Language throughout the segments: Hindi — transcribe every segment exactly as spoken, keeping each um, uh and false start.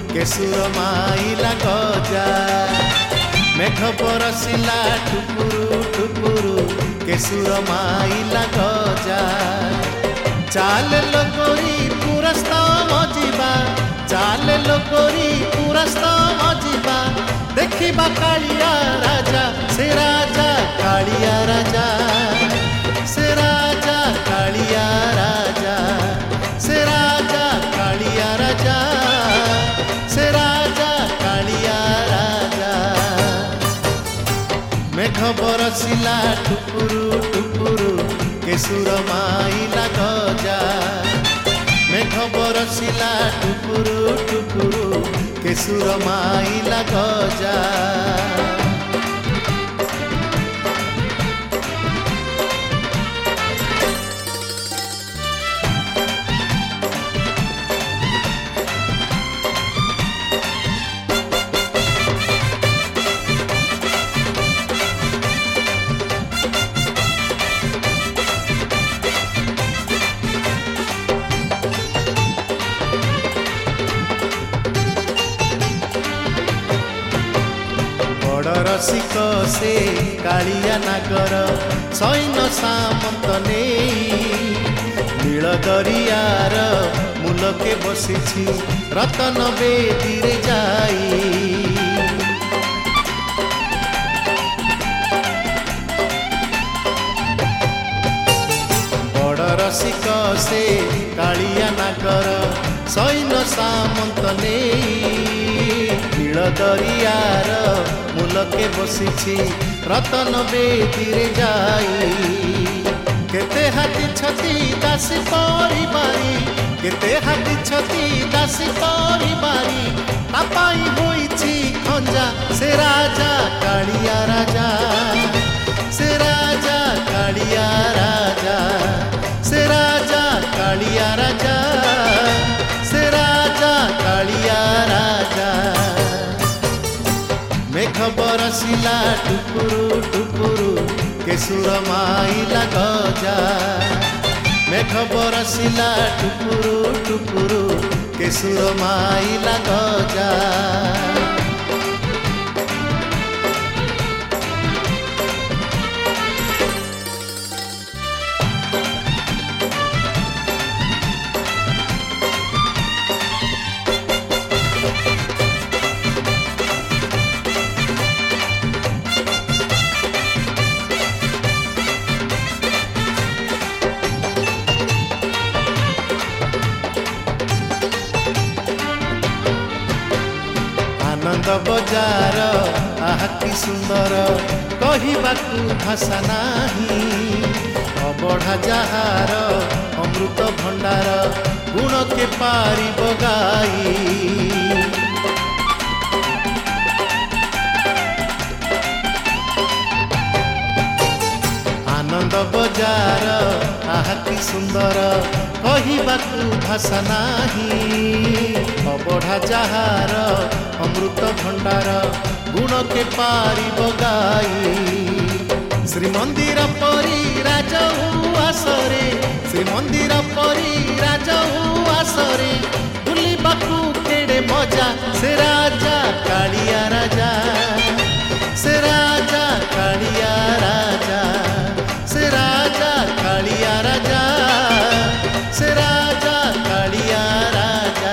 केसुर माइला गजा मेघ बरसिला टुपुरु टुपुरु केसुर माइला गजा चाल लोकोरी पुरस्त मजिबा चाल लोकोरी पुरस्त मजिबा देखिबा कालिया राजा से राजा कालिया राजा से राजा कालिया राजा से राजा कालिया राजा से राजा कालिया राजा मेघ बरसिला टुपुरु टुपुरु केसुर माइला गजा मेघ बरसिला टुपुरु टुपुरु केसुर माइला गजा रसिक से कालिया नागर सैन्य सामंत नहीं नील दरियार मूलके बसी रतन बेदी रे जाई बड़ रसिक से कालिया नागर सैन्य सामंत नहीं नील दरियार मूलके बसी रतन बेदी रे जाई केते हाथी छती दासी परिबारी केते हाथी छती दासी परिबारी तापाई होईची खंजा से राजा कालिया राजा से राजा कालिया राजा से राजा कालिया राजा से राजा कालिया राजा मेघ बरसिला टुपुरु टुपुरु केसुर माइला गजा मेघ बरसिला टुपुरु टुपुरु केसुर माइला गजा आनंद बजार आहा कि सुंदर कहिबाकू भाषा नाही अबढ़ा जहार अमृत भंडार गुण के पारी बगाई आनंद बजार आहा कि सुंदर कहिबाकू भाषा नाही अबढ़ा जहार अमृत भंडार गुण के पारी बगाई श्रीमंदिर परी राजहु आसरे श्रीमंदिर परी राजहु आसरे बुलिबाकू केड़े मजा से राजा कालिया राजा से राजा कालिया राजा से राजा कालिया राजा से राजा कालिया राजा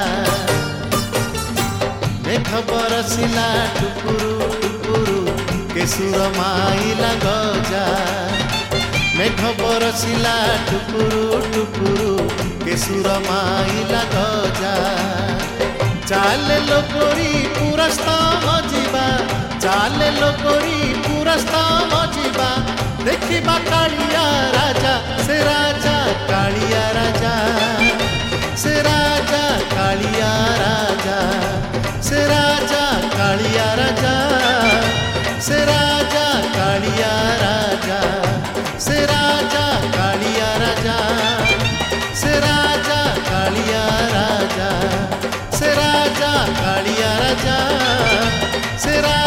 मेघ बरसिला टुपुरु टुपुरु केसुर माइला गजा मेघ बरसिला टुपुरु टुपुरु केसुर माइला गजा चाल लोकोरी पुरस्त मजिबा चाल लोकोरी पुरस्त मजिबा देखिबा कालिया राजा से राजा कालिया राजा से राजा कालिया राजा से राजा कालिया राजा से राजा कालिया राजा से राजा कालिया राजा से राजा कालिया राजा से राजा कालिया राजा से